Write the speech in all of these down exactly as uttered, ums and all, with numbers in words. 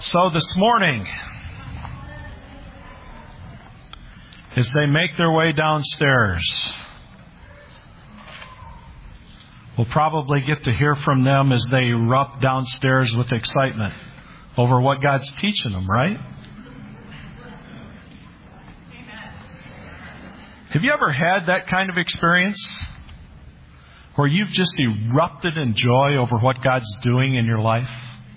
So this morning, as they make their way downstairs, we'll probably get to hear from them as they erupt downstairs with excitement over what God's teaching them, right? Have you ever had that kind of experience where you've just erupted in joy over what God's doing in your life?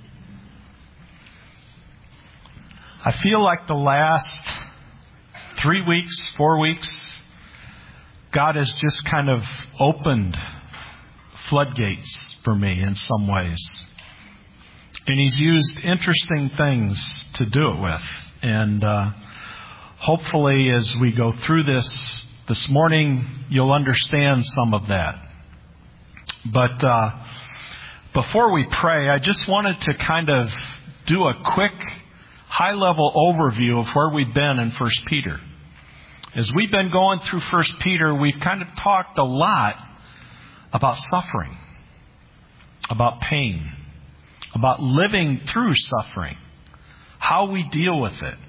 I feel like the last three weeks, four weeks, God has just kind of opened floodgates for me in some ways. And He's used interesting things to do it with. And uh, hopefully as we go through this this morning, you'll understand some of that. But uh, before we pray, I just wanted to kind of do a quick high-level overview of where we've been in First Peter. As we've been going through First Peter, we've kind of talked a lot about suffering, about pain, about living through suffering, how we deal with it.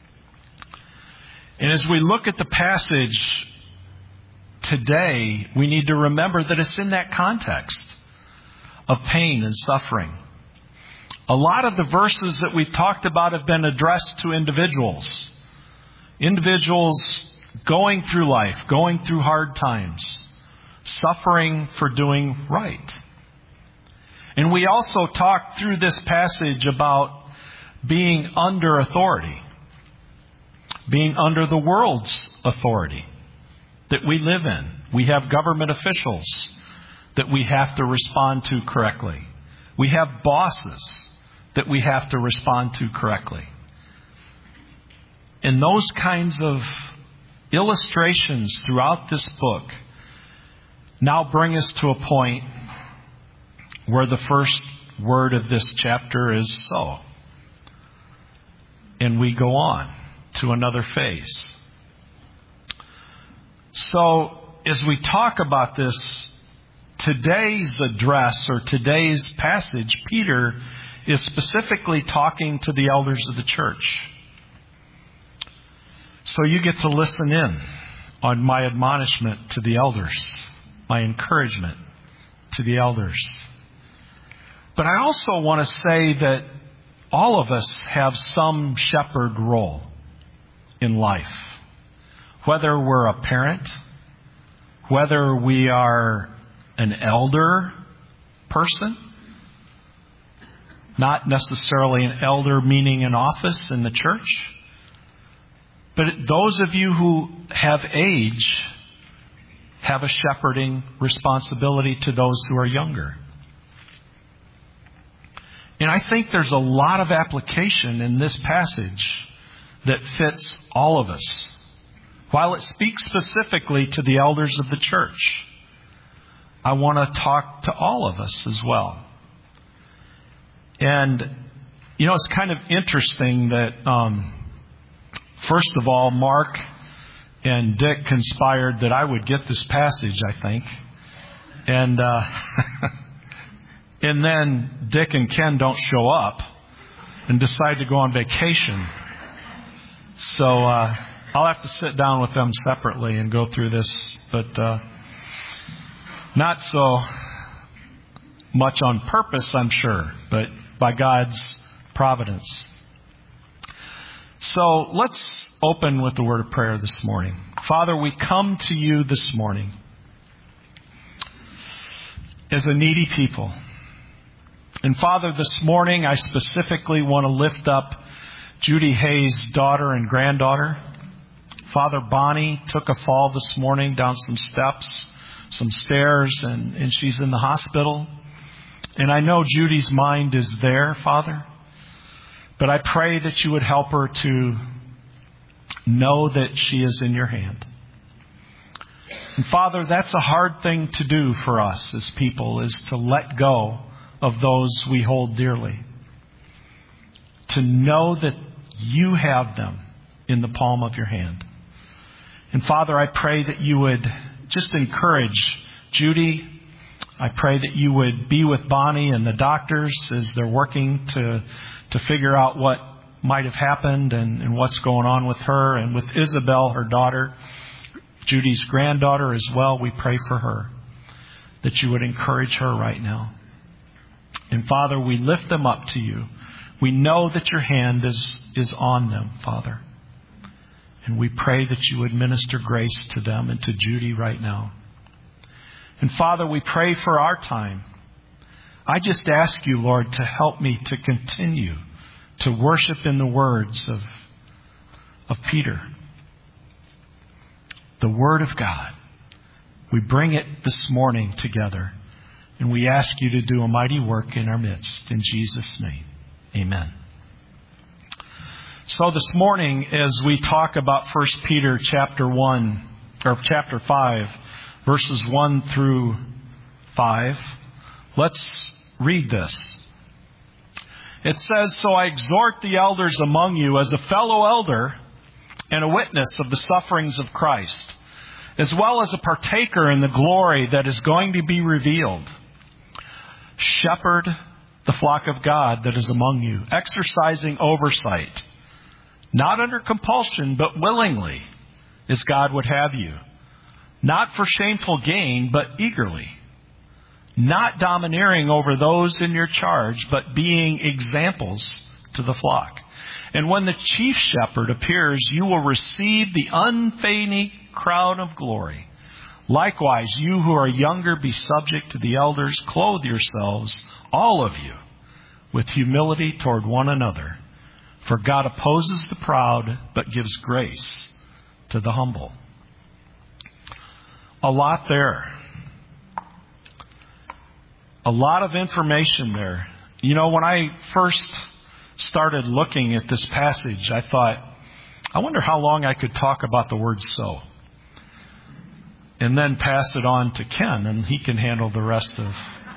And as we look at the passage today, we need to remember that it's in that context of pain and suffering. A lot of the verses that we've talked about have been addressed to individuals. Individuals going through life, going through hard times, suffering for doing right. And we also talked through this passage about being under authority, being under the world's authority that we live in. We have government officials that we have to respond to correctly. We have bosses that we have to respond to correctly. And those kinds of illustrations throughout this book now bring us to a point where the first word of this chapter is so. And we go on to another phase. So, as we talk about this, today's address or today's passage, Peter is specifically talking to the elders of the church. So you get to listen in on my admonishment to the elders, my encouragement to the elders. But I also want to say that all of us have some shepherd role in life. Whether we're a parent, whether we are an elder person, not necessarily an elder meaning an office in the church, but those of you who have age have a shepherding responsibility to those who are younger. And I think there's a lot of application in this passage that fits all of us. While it speaks specifically to the elders of the church, I want to talk to all of us as well. And, you know, it's kind of interesting that, um, first of all, Mark and Dick conspired that I would get this passage, I think. And, uh, and then Dick and Ken don't show up and decide to go on vacation. So, uh, I'll have to sit down with them separately and go through this, but, uh, not so much on purpose, I'm sure, but by God's providence. So let's open with the word of prayer this morning. Father, we come to you this morning as a needy people. And Father, this morning I specifically want to lift up Judy Hayes' daughter and granddaughter. Father, Bonnie took a fall this morning down some steps, some stairs, and, and she's in the hospital. And I know Judy's mind is there, Father. But I pray that you would help her to know that she is in your hand. And Father, that's a hard thing to do for us as people, is to let go of those we hold dearly. To know that you have them in the palm of your hand. And Father, I pray that you would just encourage Judy, I pray that you would be with Bonnie and the doctors as they're working to to figure out what might have happened and, and what's going on with her, and with Isabel, her daughter, Judy's granddaughter as well. We pray for her, that you would encourage her right now. And Father, we lift them up to you. We know that your hand is, is on them, Father. And we pray that you would minister grace to them and to Judy right now. And Father, we pray for our time. I just ask you, Lord, to help me to continue to worship in the words of, of Peter. The Word of God. We bring it this morning together. And we ask you to do a mighty work in our midst. In Jesus' name, amen. So this morning, as we talk about First Peter chapter one, or chapter five, verses one through five, let's read this. It says, "So I exhort the elders among you as a fellow elder and a witness of the sufferings of Christ, as well as a partaker in the glory that is going to be revealed. Shepherd the flock of God that is among you, exercising oversight, not under compulsion, but willingly, as God would have you, not for shameful gain, but eagerly, not domineering over those in your charge, but being examples to the flock. And when the chief shepherd appears, you will receive the unfading crown of glory. Likewise, you who are younger, be subject to the elders. Clothe yourselves, all of you, with humility toward one another. For God opposes the proud, but gives grace to the humble." A lot there. A lot of information there. You know, when I first started looking at this passage, I thought, I wonder how long I could talk about the word "so." And then pass it on to Ken, and he can handle the rest of.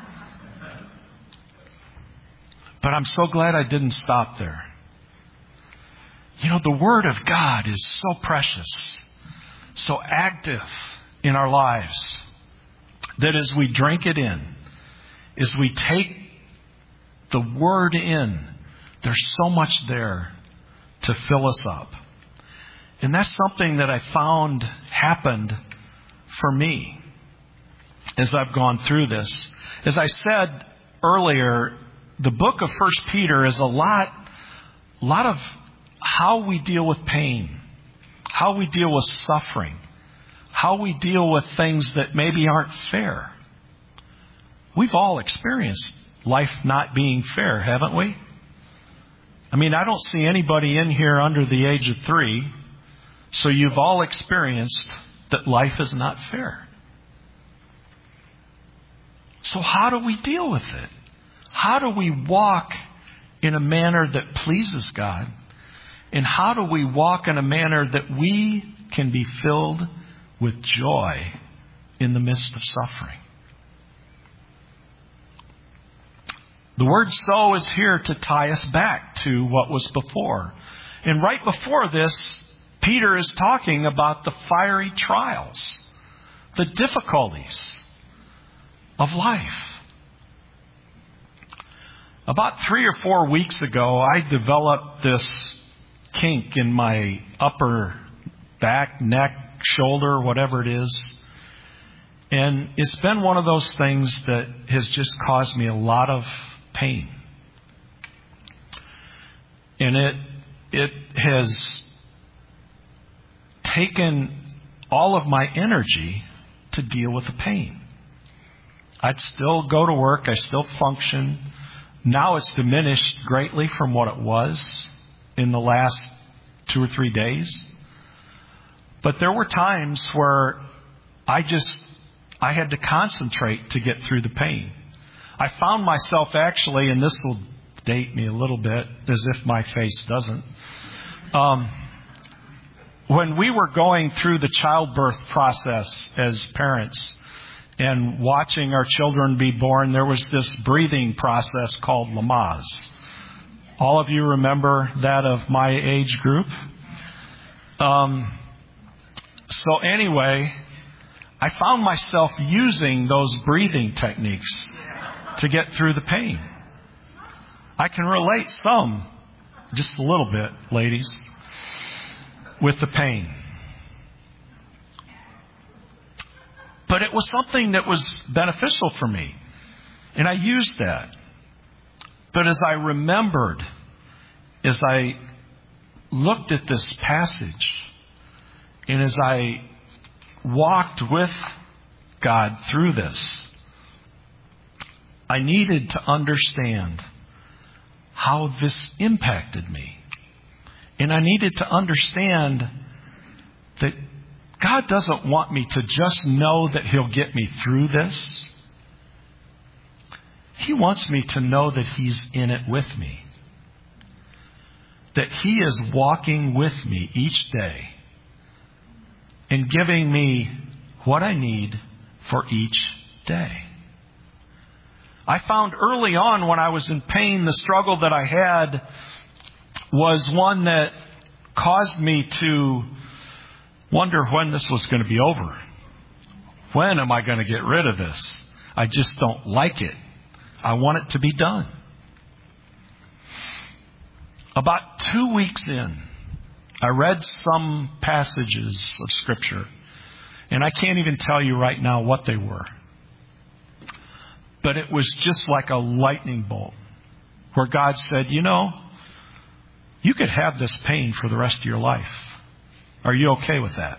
But I'm so glad I didn't stop there. You know, the Word of God is so precious, so active in our lives, that as we drink it in, as we take the Word in, there's so much there to fill us up. And that's something that I found happened for me as I've gone through this. As I said earlier, the book of First Peter is a lot, lot of how we deal with pain, how we deal with suffering, how we deal with things that maybe aren't fair. We've all experienced life not being fair, haven't we? I mean, I don't see anybody in here under the age of three, so you've all experienced that life is not fair. So how do we deal with it? How do we walk in a manner that pleases God? And how do we walk in a manner that we can be filled with joy in the midst of suffering? The word "so" is here to tie us back to what was before. And right before this, Peter is talking about the fiery trials, the difficulties of life. About three or four weeks ago, I developed this kink in my upper back, neck, shoulder, whatever it is. And it's been one of those things that has just caused me a lot of pain. And it it has taken all of my energy to deal with the pain. I'd still go to work. I still function. Now it's diminished greatly from what it was in the last two or three days. But there were times where I just, I had to concentrate to get through the pain. I found myself actually, and this will date me a little bit, as if my face doesn't. Um, when we were going through the childbirth process as parents and watching our children be born, there was this breathing process called Lamaze. All of you remember that of my age group? Um, so anyway, I found myself using those breathing techniques to get through the pain. I can relate some, just a little bit, ladies, with the pain. But it was something that was beneficial for me. And I used that. But as I remembered, as I looked at this passage, and as I walked with God through this, I needed to understand how this impacted me. And I needed to understand that God doesn't want me to just know that He'll get me through this. He wants me to know that He's in it with me. That He is walking with me each day and giving me what I need for each day. I found early on when I was in pain, the struggle that I had was one that caused me to wonder when this was going to be over. When am I going to get rid of this? I just don't like it. I want it to be done. About two weeks in, I read some passages of Scripture, and I can't even tell you right now what they were. But it was just like a lightning bolt where God said, you know, you could have this pain for the rest of your life. Are you okay with that?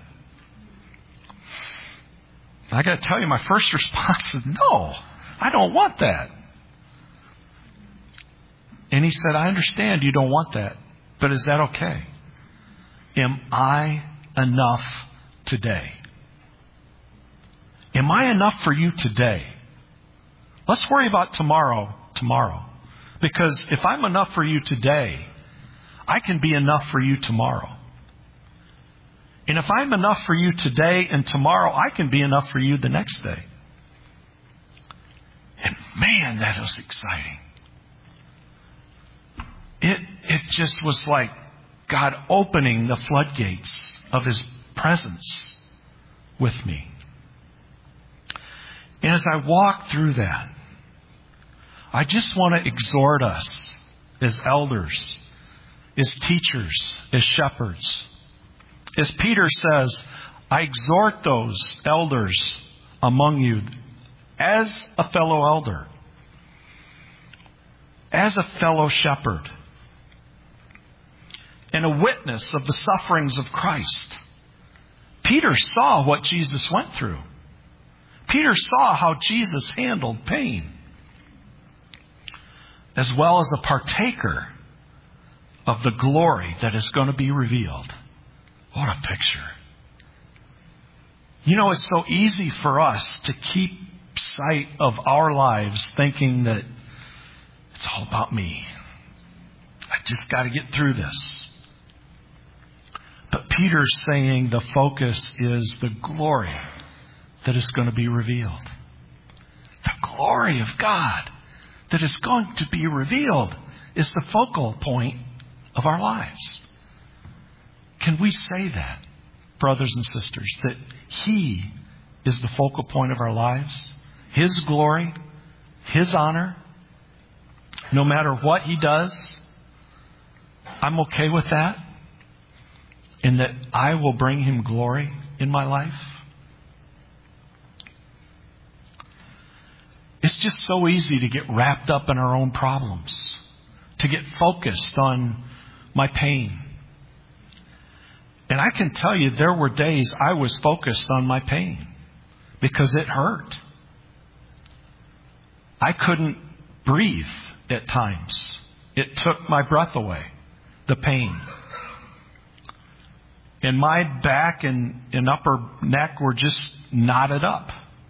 I got to tell you, my first response was, no, I don't want that. And He said, I understand you don't want that, but is that okay? Am I enough today? Am I enough for you today? Let's worry about tomorrow, tomorrow. Because if I'm enough for you today, I can be enough for you tomorrow. And if I'm enough for you today and tomorrow, I can be enough for you the next day. And man, that was exciting. It, it just was like God opening the floodgates of His presence with me. And as I walk through that, I just want to exhort us as elders, as teachers, as shepherds. As Peter says, I exhort those elders among you as a fellow elder, as a fellow shepherd, and a witness of the sufferings of Christ. Peter saw what Jesus went through. Peter saw how Jesus handled pain, as well as a partaker of the glory that is going to be revealed. What a picture. You know, it's so easy for us to keep sight of our lives thinking that it's all about me. I just got to get through this. But Peter's saying the focus is the glory that is going to be revealed. The glory of God that is going to be revealed is the focal point of our lives. Can we say that, brothers and sisters, that He is the focal point of our lives? His glory, His honor, no matter what He does, I'm okay with that, and that I will bring Him glory in my life? It's just so easy to get wrapped up in our own problems, to get focused on my pain. And I can tell you there were days I was focused on my pain because it hurt. I couldn't breathe at times. It took my breath away, the pain. And my back and, and upper neck were just knotted up.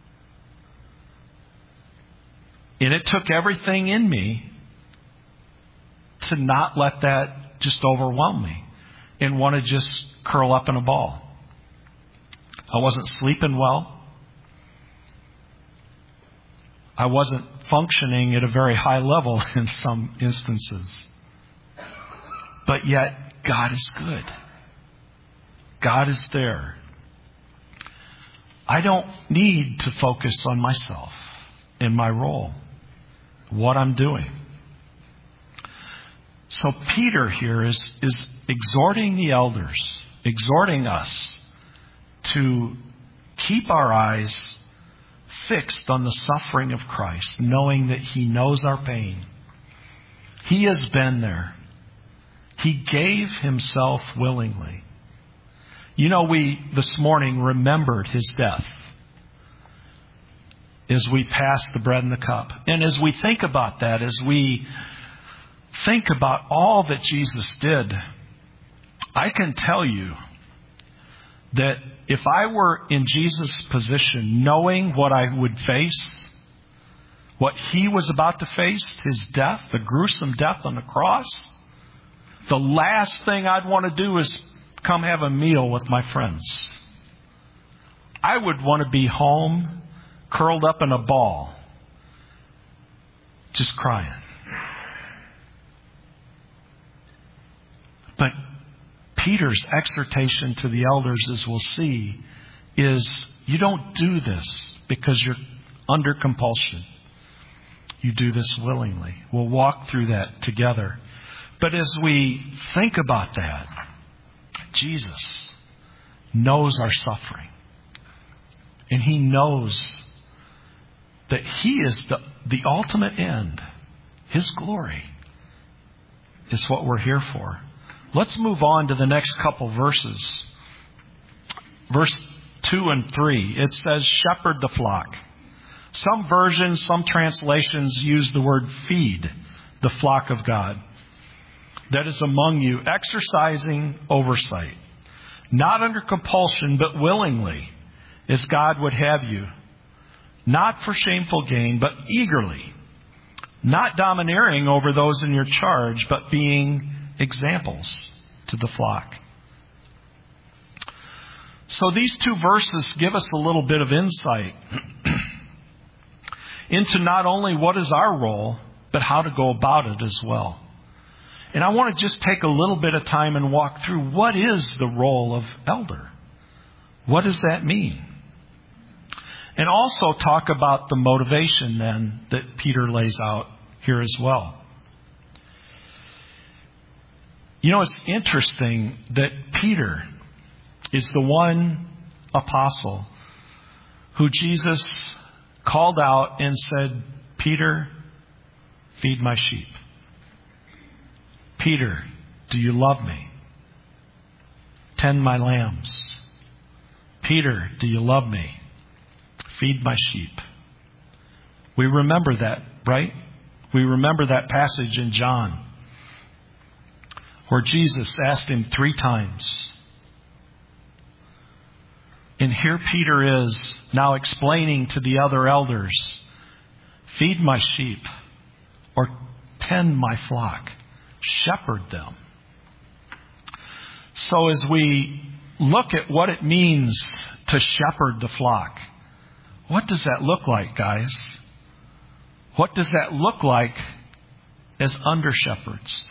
And it took everything in me to not let that just overwhelm me and want to just curl up in a ball. I wasn't sleeping well. I wasn't functioning at a very high level in some instances. But yet, God is good. God is there. I don't need to focus on myself and my role, what I'm doing. So Peter here is, is exhorting the elders, exhorting us to keep our eyes fixed on the suffering of Christ, knowing that He knows our pain. He has been there. He gave Himself willingly. You know, we this morning remembered His death as we passed the bread and the cup. And as we think about that, as we think about all that Jesus did, I can tell you that if I were in Jesus' position, knowing what I would face, what He was about to face, His death, the gruesome death on the cross, the last thing I'd want to do is come have a meal with my friends. I would want to be home, curled up in a ball, just crying. But Peter's exhortation to the elders, as we'll see, is you don't do this because you're under compulsion. You do this willingly. We'll walk through that together. But as we think about that, Jesus knows our suffering. And He knows that He is the, the ultimate end. His glory is what we're here for. Let's move on to the next couple verses. Verse two and three. It says, shepherd the flock. Some versions, some translations use the word feed the flock of God that is among you, exercising oversight, not under compulsion, but willingly, as God would have you, not for shameful gain, but eagerly, not domineering over those in your charge, but being examples to the flock. So these two verses give us a little bit of insight into not only what is our role, but how to go about it as well. And I want to just take a little bit of time and walk through what is the role of elder. What does that mean? And also talk about the motivation then that Peter lays out here as well. You know, it's interesting that Peter is the one apostle who Jesus called out and said, Peter, feed my sheep. Peter, do you love me? Tend my lambs. Peter, do you love me? Feed my sheep. We remember that, right? We remember that passage in John where Jesus asked him three times. And here Peter is now explaining to the other elders, feed my sheep or tend my flock. Shepherd them. So as we look at what it means to shepherd the flock, what does that look like, guys? What does that look like as under shepherds?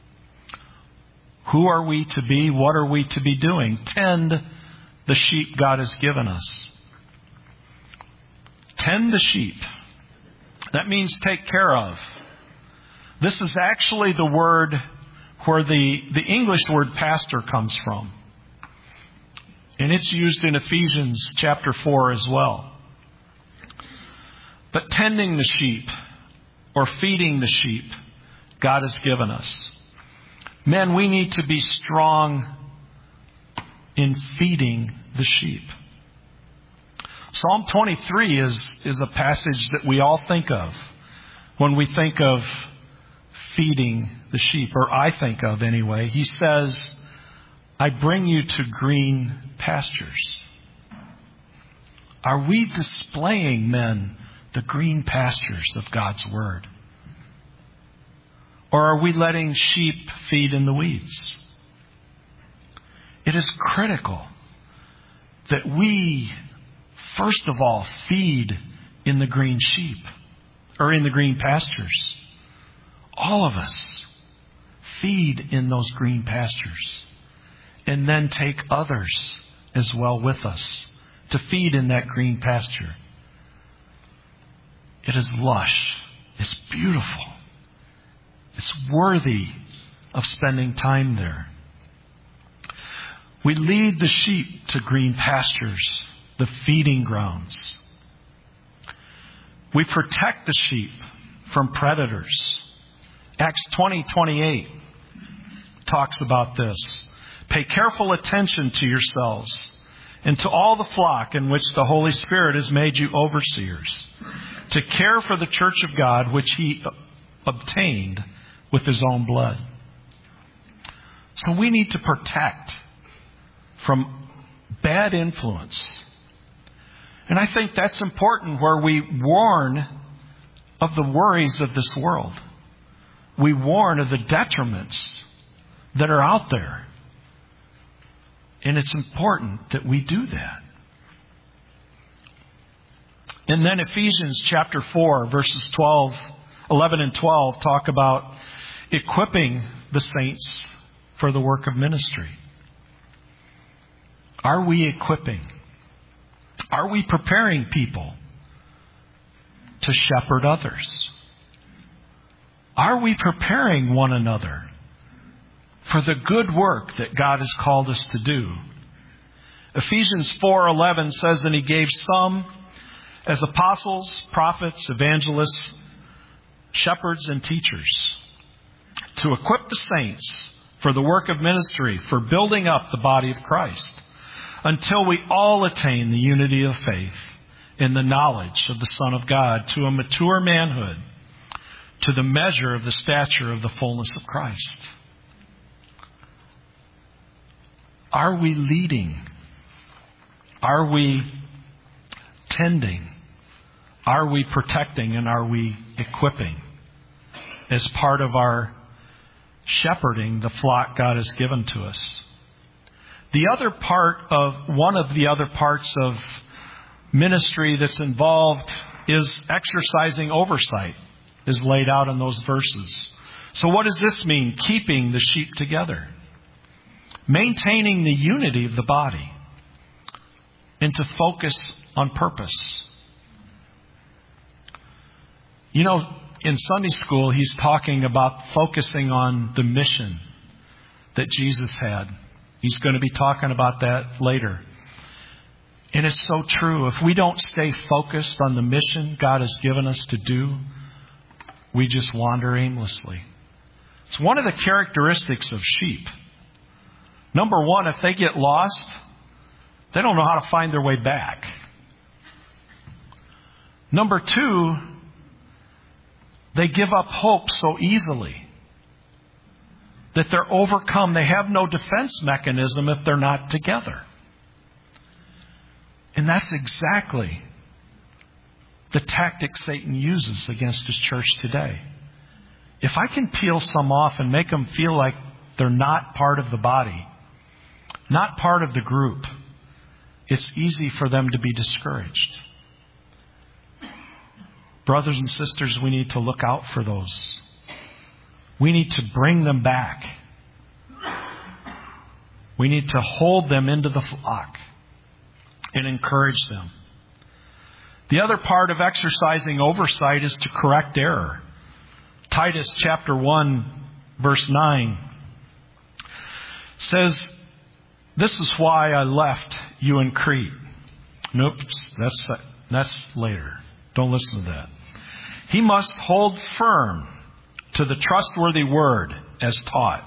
Who are we to be? What are we to be doing? Tend the sheep God has given us. Tend the sheep. That means take care of. This is actually the word where the, the English word pastor comes from. And it's used in Ephesians chapter four as well. But tending the sheep or feeding the sheep God has given us. Men, we need to be strong in feeding the sheep. Psalm twenty-three is, is a passage that we all think of when we think of feeding the sheep, or I think of anyway. He says, I bring you to green pastures. Are we displaying, men, the green pastures of God's Word? Or are we letting sheep feed in the weeds? It is critical that we, first of all, feed in the green sheep, or in the green pastures. All of us feed in those green pastures, and then take others as well with us to feed in that green pasture. It is lush. It's beautiful. It's worthy of spending time there. We lead the sheep to green pastures, the feeding grounds. We protect the sheep from predators. Acts twenty twenty-eight talks about this. Pay careful attention to yourselves and to all the flock in which the Holy Spirit has made you overseers, to care for the church of God, which He obtained with His own blood. So we need to protect from bad influence. And I think that's important, where we warn of the worries of this world. We warn of the detriments that are out there. And it's important that we do that. And then Ephesians chapter four, verses twelve, eleven and twelve talk about equipping the saints for the work of ministry. Are we equipping? Are we preparing people to shepherd others? Are we preparing one another for the good work that God has called us to do? Ephesians four eleven says, and He gave some as apostles, prophets, evangelists, shepherds, and teachers to equip the saints for the work of ministry, for building up the body of Christ, until we all attain the unity of faith in the knowledge of the Son of God, to a mature manhood, to the measure of the stature of the fullness of Christ. Are we leading? Are we tending? Are we protecting? And are we equipping as part of our shepherding the flock God has given to us? The other part of, one of the other parts of ministry that's involved is exercising oversight, is laid out in those verses. So what does this mean? Keeping the sheep together. Maintaining the unity of the body. And to focus on purpose. You know, in Sunday school, he's talking about focusing on the mission that Jesus had. He's going to be talking about that later. And it's so true. If we don't stay focused on the mission God has given us to do, we just wander aimlessly. It's one of the characteristics of sheep. Number one, if they get lost, they don't know how to find their way back. Number two, they give up hope so easily that they're overcome. They have no defense mechanism if they're not together. And that's exactly the tactic Satan uses against his church today. If I can peel some off and make them feel like they're not part of the body, not part of the group, it's easy for them to be discouraged. Brothers and sisters, we need to look out for those. We need to bring them back. We need to hold them into the flock and encourage them. The other part of exercising oversight is to correct error. Titus chapter one, verse nine says, "This is why I left you in Crete." Nope, that's, that's later. Don't listen to that. "He must hold firm to the trustworthy word as taught,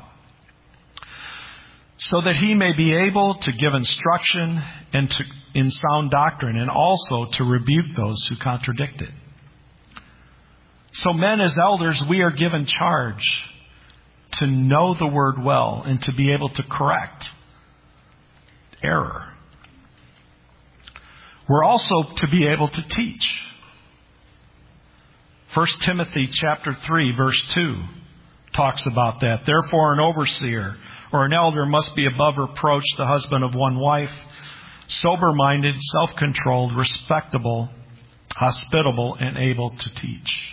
so that he may be able to give instruction and to, in sound doctrine, and also to rebuke those who contradict it." So men as elders, we are given charge to know the word well and to be able to correct error. We're also to be able to teach. First Timothy chapter three, verse two talks about that. "Therefore an overseer or an elder must be above reproach, the husband of one wife, sober-minded, self-controlled, respectable, hospitable, and able to teach."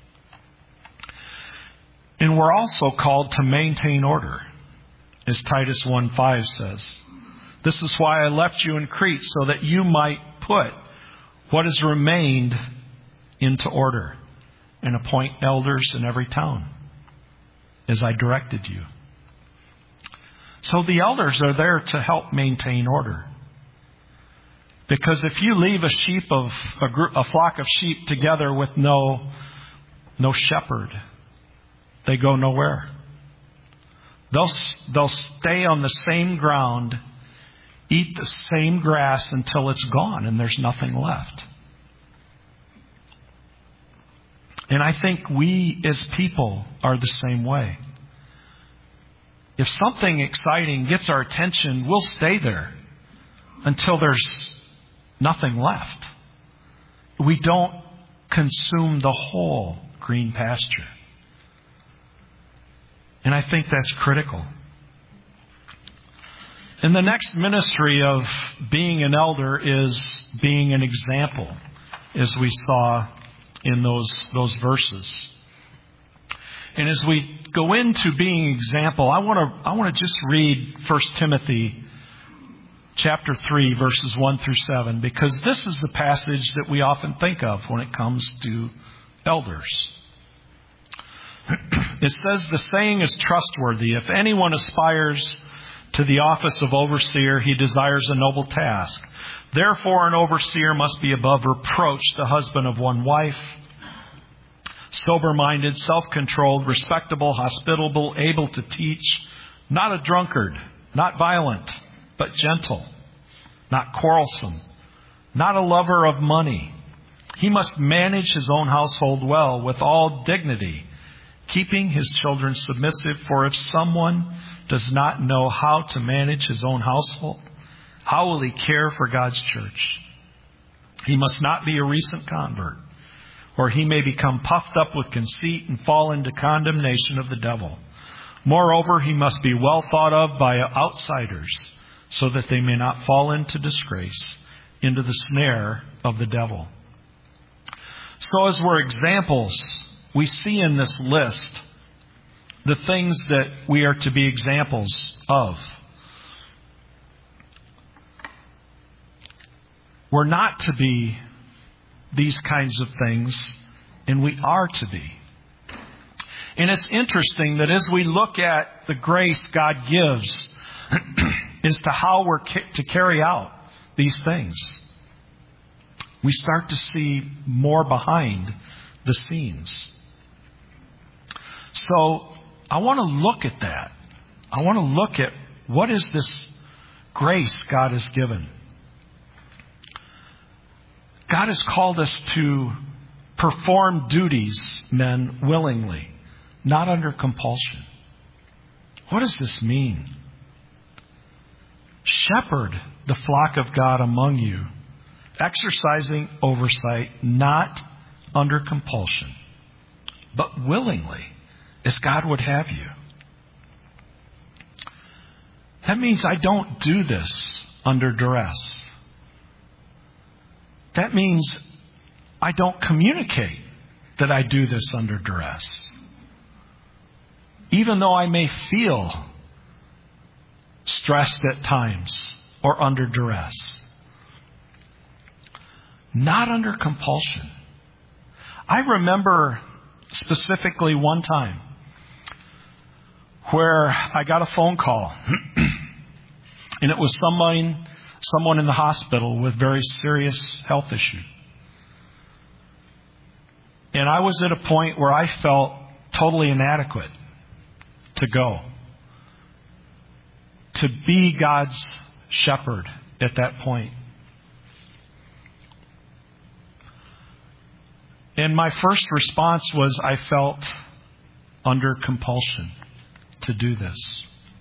And we're also called to maintain order, as Titus one five says. This is why I left you in Crete, so that you might put what has remained into order and appoint elders in every town, as I directed you. So the elders are there to help maintain order. Because if you leave a sheep of a, group, a flock of sheep together with no no shepherd, they go nowhere. They'll they'll stay on the same ground, eat the same grass until it's gone and there's nothing left. And I think we as people are the same way. If something exciting gets our attention, we'll stay there until there's nothing left. We don't consume the whole green pasture. And I think that's critical. And the next ministry of being an elder is being an example, as we saw in those, those verses. And as we go into being example, I want to I want to just read First Timothy chapter three, verses one through seven, because this is the passage that we often think of when it comes to elders. It says, "The saying is trustworthy. If anyone aspires to the office of overseer, he desires a noble task. Therefore, an overseer must be above reproach, the husband of one wife, sober-minded, self-controlled, respectable, hospitable, able to teach, not a drunkard, not violent, but gentle, not quarrelsome, not a lover of money. He must manage his own household well, with all dignity, keeping his children submissive. For if someone does not know how to manage his own household, how will he care for God's church? He must not be a recent convert, or he may become puffed up with conceit and fall into condemnation of the devil. Moreover, he must be well thought of by outsiders, so that they may not fall into disgrace, into the snare of the devil." So as we're examples, we see in this list the things that we are to be examples of. We're not to be these kinds of things, and we are to be. And it's interesting that as we look at the grace God gives as to how we're to carry out these things, we start to see more behind the scenes. So I want to look at that. I want to look at what is this grace God has given. God has called us to perform duties, men, willingly, not under compulsion. What does this mean? Shepherd the flock of God among you, exercising oversight, not under compulsion, but willingly, as God would have you. That means I don't do this under duress. That means I don't communicate that I do this under duress, even though I may feel stressed at times or under duress. Not under compulsion. I remember specifically one time where I got a phone call, and it was someone, someone in the hospital with very serious health issue. And I was at a point where I felt totally inadequate to go, to be God's shepherd at that point. And my first response was I felt under compulsion to do this.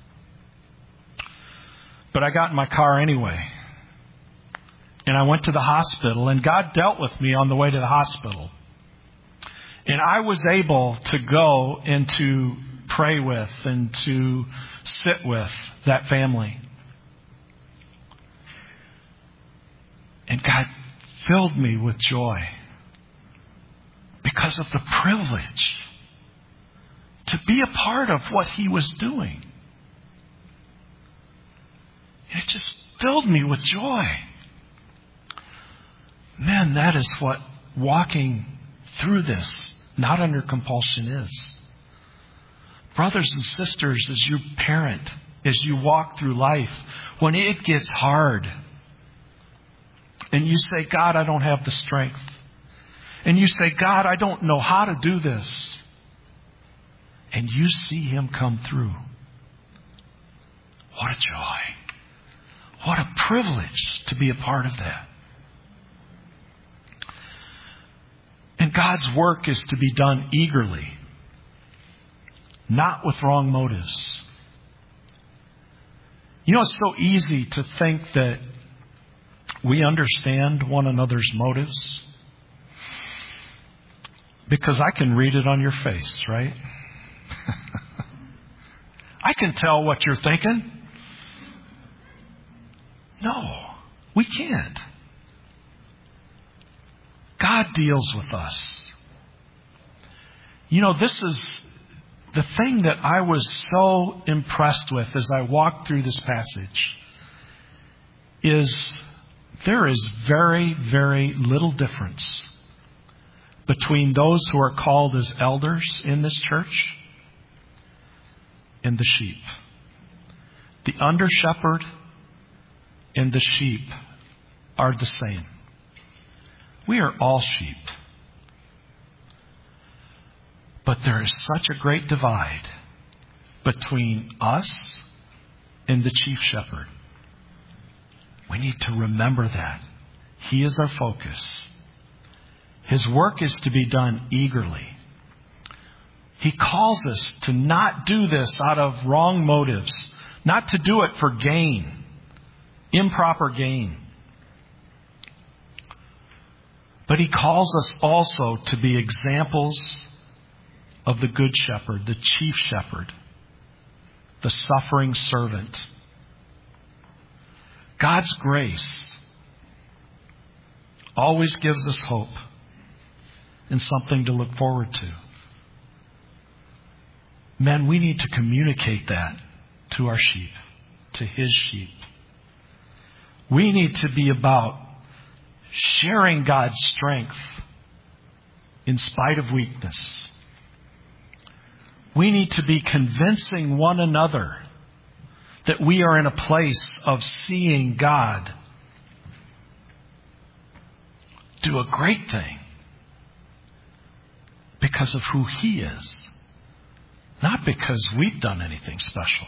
But I got in my car anyway. And I went to the hospital, and God dealt with me on the way to the hospital. And I was able to go and to pray with and to sit with that family. And God filled me with joy because of the privilege to be a part of what He was doing. And it just filled me with joy. Man, that is what walking through this, not under compulsion, is. Brothers and sisters, as you parent, as you walk through life, when it gets hard, and you say, God, I don't have the strength. And you say, God, I don't know how to do this. And you see Him come through. What a joy. What a privilege to be a part of that. And God's work is to be done eagerly, not with wrong motives. You know, it's so easy to think that we understand one another's motives because I can read it on your face, right? I can tell what you're thinking. No, we can't. God deals with us. You know, this is the thing that I was so impressed with as I walked through this passage is there is very, very little difference between those who are called as elders in this church and the sheep. The under shepherd and the sheep are the same. We are all sheep. But there is such a great divide between us and the chief shepherd. We need to remember that. He is our focus. His work is to be done eagerly. He calls us to not do this out of wrong motives, not to do it for gain, improper gain. But He calls us also to be examples of the good shepherd, the chief shepherd, the suffering servant. God's grace always gives us hope and something to look forward to. Men, we need to communicate that to our sheep, to His sheep. We need to be about sharing God's strength in spite of weakness. We need to be convincing one another that we are in a place of seeing God do a great thing because of who He is, not because we've done anything special.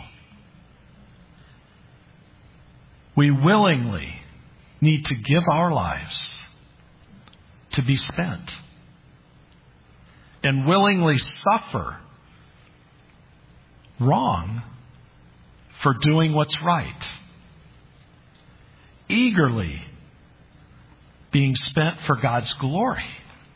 We willingly need to give our lives to be spent and willingly suffer wrong for doing what's right. Eagerly being spent for God's glory.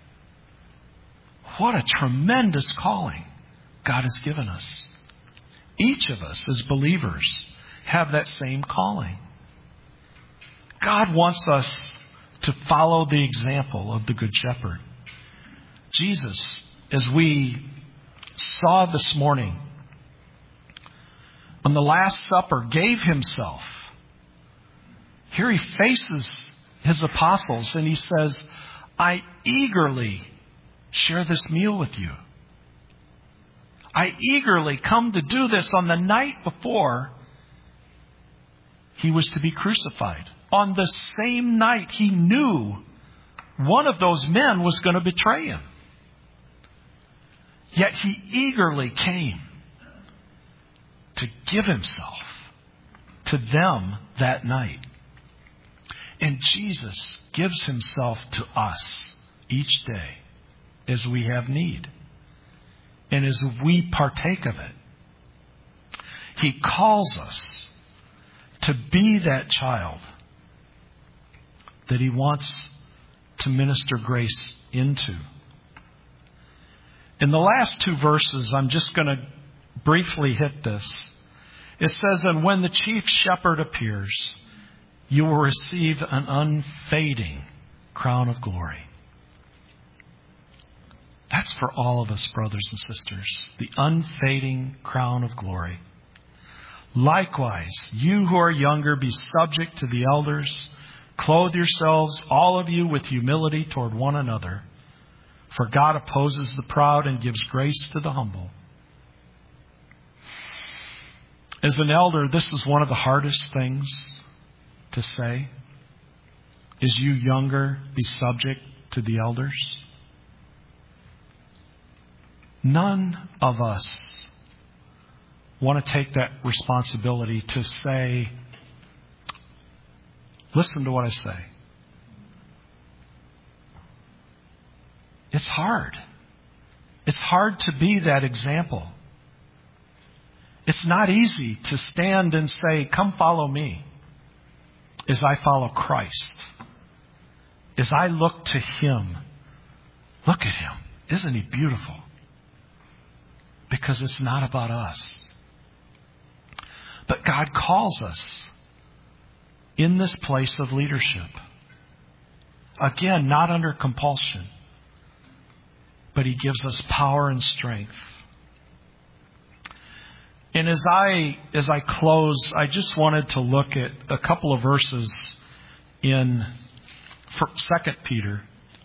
What a tremendous calling God has given us. Each of us as believers have that same calling. God wants us to follow the example of the Good Shepherd. Jesus, as we saw this morning, on the Last Supper, gave Himself. Here He faces His apostles and He says, I eagerly share this meal with you. I eagerly come to do this on the night before He was to be crucified. On the same night He knew one of those men was going to betray Him. Yet He eagerly came to give Himself to them that night. And Jesus gives Himself to us each day as we have need and as we partake of it. He calls us to be that child that He wants to minister grace into. In the last two verses, I'm just going to briefly hit this. It says, and when the chief shepherd appears, you will receive an unfading crown of glory. That's for all of us, brothers and sisters. The unfading crown of glory. Likewise, you who are younger, be subject to the elders. Clothe yourselves, all of you, with humility toward one another. For God opposes the proud and gives grace to the humble. As an elder, this is one of the hardest things to say. Is you younger, be subject to the elders. None of us want to take that responsibility to say, listen to what I say. It's hard. It's hard to be that example. It's not easy to stand and say, come follow me as I follow Christ. As I look to Him. Look at Him. Isn't He beautiful? Because it's not about us. But God calls us in this place of leadership. Again, not under compulsion. But He gives us power and strength. And as I as I close, I just wanted to look at a couple of verses in Second Peter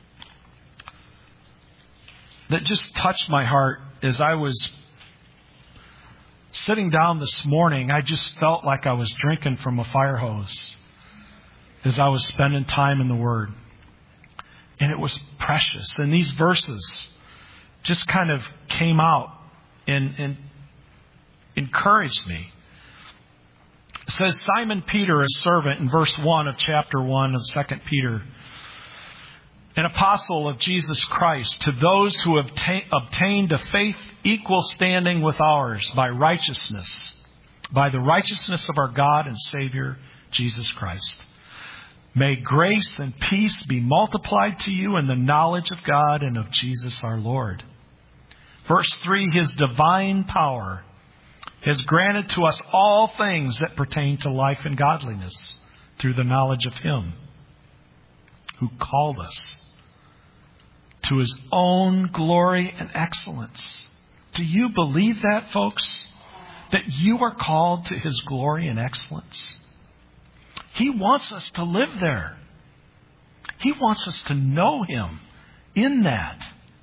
that just touched my heart. As I was sitting down this morning, I just felt like I was drinking from a fire hose as I was spending time in the Word. And it was precious. And these verses just kind of came out and, and encouraged me. It says, Simon Peter, a servant, in verse one of chapter one of Second Peter, an apostle of Jesus Christ, to those who have ta- obtained a faith equal standing with ours by righteousness, by the righteousness of our God and Savior, Jesus Christ. May grace and peace be multiplied to you in the knowledge of God and of Jesus our Lord. Verse three, His divine power has granted to us all things that pertain to life and godliness through the knowledge of Him who called us to His own glory and excellence. Do you believe that, folks? That you are called to His glory and excellence? He wants us to live there. He wants us to know Him in that.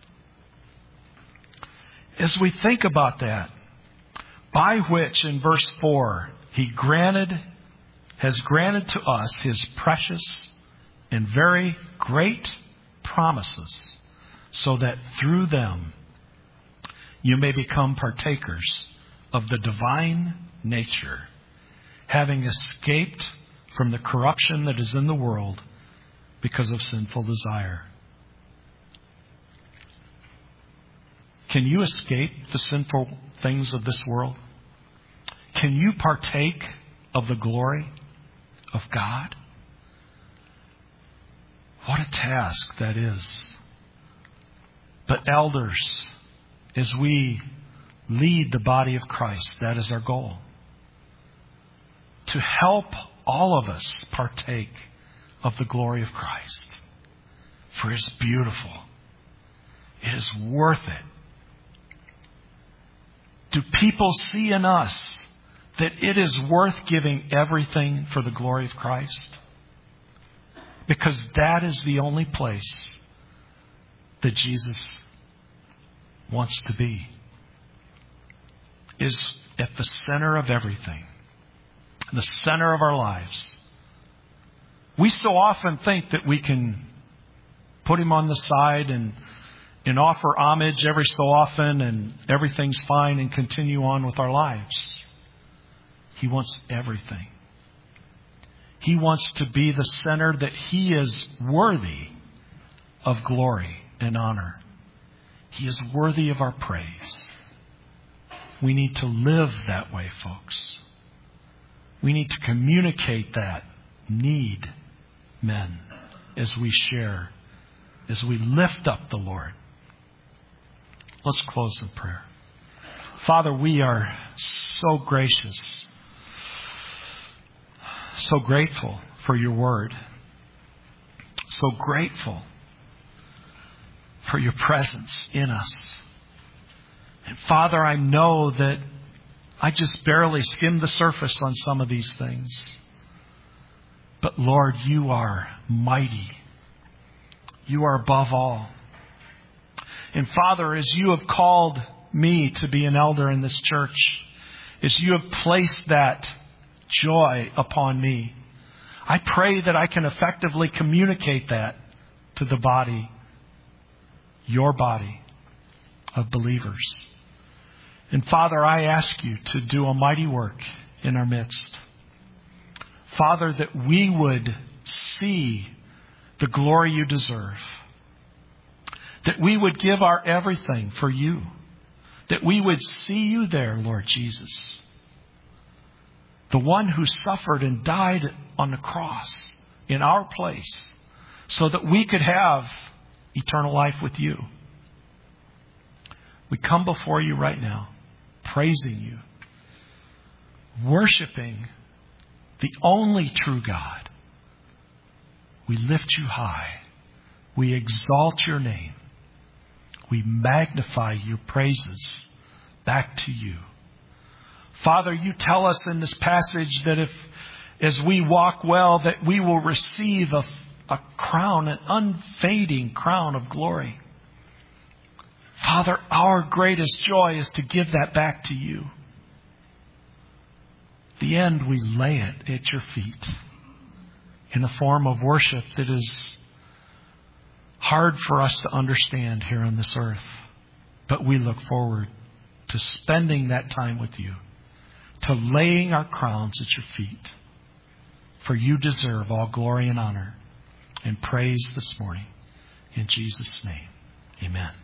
As we think about that, by which, in verse four, He granted, has granted to us His precious and very great promises, so that through them you may become partakers of the divine nature, having escaped from the corruption that is in the world because of sinful desire. Can you escape the sinful things of this world? Can you partake of the glory of God? What a task that is. But elders, as we lead the body of Christ, that is our goal. To help all of us partake of the glory of Christ. For it is beautiful. It is worth it. Do people see in us that it is worth giving everything for the glory of Christ? Because that is the only place that Jesus wants to be. Is at the center of everything. The center of our lives. We so often think that we can put Him on the side and, and offer homage every so often and everything's fine and continue on with our lives. He wants everything. He wants to be the center, that He is worthy of glory and honor. He is worthy of our praise. We need to live that way, folks. We need to communicate that need, men, as we share, as we lift up the Lord. Let's close in prayer. Father, we are so gracious, so grateful for Your Word, so grateful for Your presence in us. And Father, I know that I just barely skimmed the surface on some of these things. But Lord, you are mighty. You are above all. And Father, as you have called me to be an elder in this church, as you have placed that joy upon me, I pray that I can effectively communicate that to the body, your body of believers. And Father, I ask you to do a mighty work in our midst. Father, that we would see the glory you deserve. That we would give our everything for you. That we would see you there, Lord Jesus. The one who suffered and died on the cross in our place so that we could have eternal life with you. We come before you right now, praising you, worshiping the only true God. We lift you high. We exalt your name. We magnify your praises back to you. Father, you tell us in this passage that if, as we walk well, that we will receive a, a crown, an unfading crown of glory. Father, our greatest joy is to give that back to you. At the end, we lay it at your feet in a form of worship that is hard for us to understand here on this earth. But we look forward to spending that time with you, to laying our crowns at your feet. For you deserve all glory and honor and praise this morning. In Jesus' name, amen.